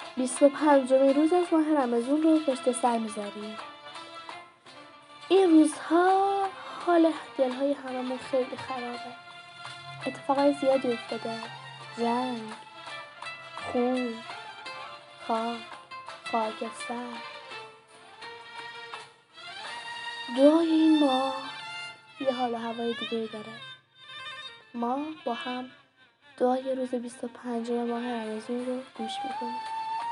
25مین روز از ماه رمضان رو پشت سر میذاریم. این روزها حال دلهای هممون خیلی خرابه. اتفاقای زیادی افتاده. جنگ، خون، خاکستر. دعای این ماه یه حال و هوای دیگه داره. ما با هم دعای روز 25 ماه رمضان رو گوش میکنیم.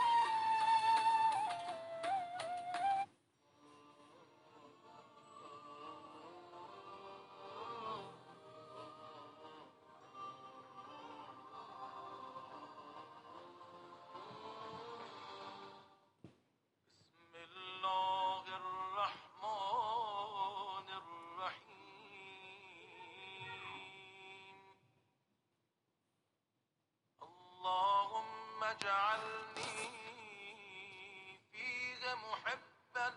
اجعلني فيه محبا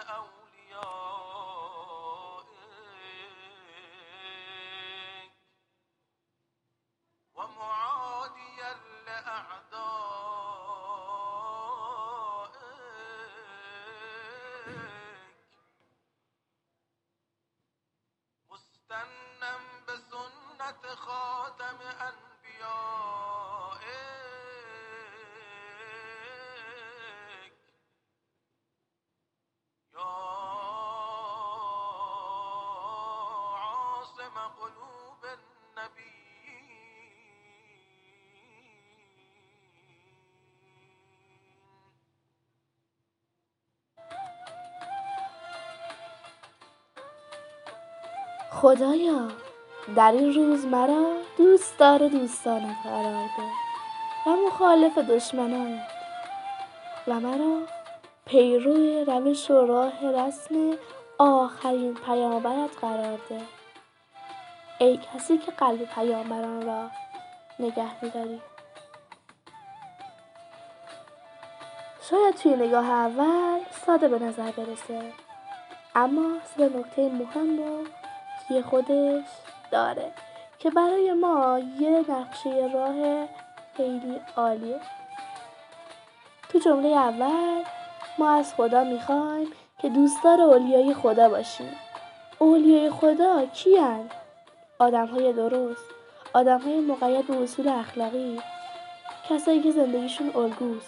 لأوليائك ومعاديا لأعدائك مستنا بسنة خاتم أنبيائك يا عاصم قلوب النبيين. خدایا در این روز مرا دوستدار و دوستانت قرار ده و مخالف دشمنانت و مرا پیرو روش و راه رسم آخرین پیامبرت قرار ده. ای کسی که قلب پیامبران را نگه می‌داری. شاید توی نگاه اول ساده به نظر برسه، اما 3 نکته مهم رو توی خودش داره که برای ما یه نقشه راه خیلی عالیه. تو جمله اول ما از خدا میخوایم که دوستدار اولیای خدا باشیم. اولیای خدا کیان؟ آدم‌های درست، آدم‌های مقید به اصول اخلاقی، کسایی که زندگیشون الگوست.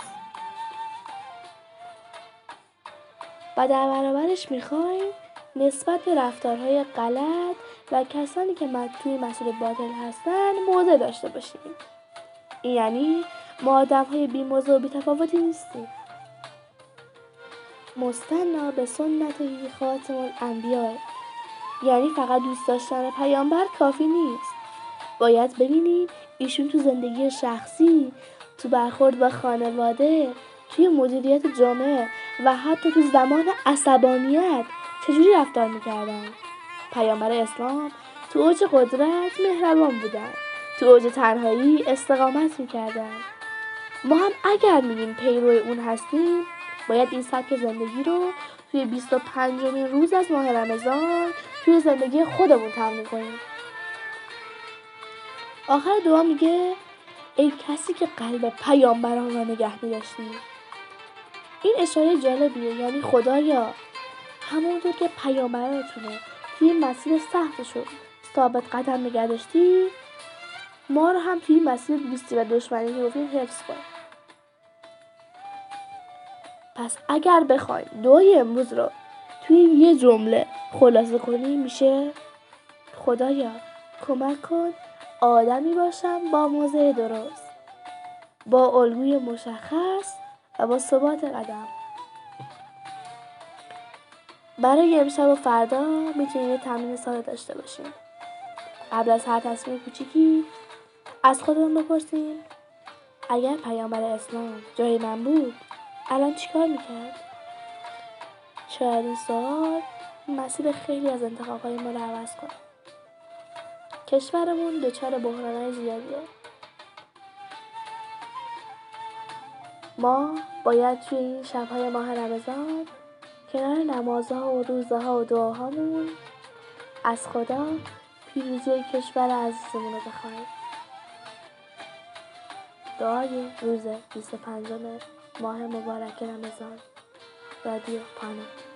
و در برابرش میخوایم نسبت به رفتارهای غلط و کسانی که توی مسیر باطل هستن موضع داشته باشیم. این یعنی ما آدم‌های بی‌موضع و بی‌تفاوتی نیستیم. مستنا به سنت خاتم الانبیاء، یعنی فقط دوست داشتن پیامبر کافی نیست. باید ببینیم ایشون تو زندگی شخصی، تو برخورد با خانواده، توی مدیریت جامعه و حتی تو زمان عصبانیت چجوری رفتار میکردن. پیامبر اسلام تو اوج قدرت مهربان بودن، تو اوج تنهایی استقامت میکردن. ما هم اگر میگیم پیرو اون هستیم باید این سبک زندگی رو توی 25مین روز از ماه رمضان توی زندگی خودمون تمرین کنیم. آخر دعا میگه ای کسی که قلب پیامبران را نگه می‌داشتی. این اشاره جالبیه، یعنی خدایا همونطور که پیامبراتونو توی مسیر سختشون ثابت قدم نگه داشتی، ما رو هم توی مسیر دوستی و دشمنی که گفتیم حفظ کن. پس اگر بخوایم دعای امروز رو توی یه جمله خلاصه کنیم میشه خدایا کمک کن آدمی باشم با موضع درست، با الگوی مشخص و با ثبات قدم. برای امشب و فردا میتونیم یه تمرین ساده داشته باشیم. قبل از هر تصمیم کوچیکی از خودمون بپرسیم اگر پیامبر اسلام جای من بود الان چیکار میکرد؟ شاید این سوال مسیر خیلی از انتخاب‌های ما رو عوض کنه. کشورمون دچار بحران‌های زیادیه. ما باید توی این شب‌های ماه رمضان کنار نمازها و روزه‌ها و دعاهامون از خدا پیروزی کشور عزیزمون رو بخوایم. دعای روز 25 ماه مبارک رمضان. رادیو پانا.